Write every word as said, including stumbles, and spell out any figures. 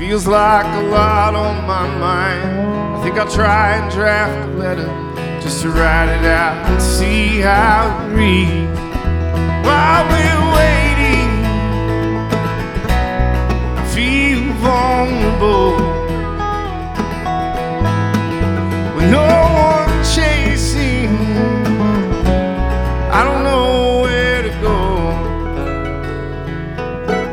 feels like a lot on my mind. I think I'll try and draft a letter just to write it out and see how it reads while we're waiting.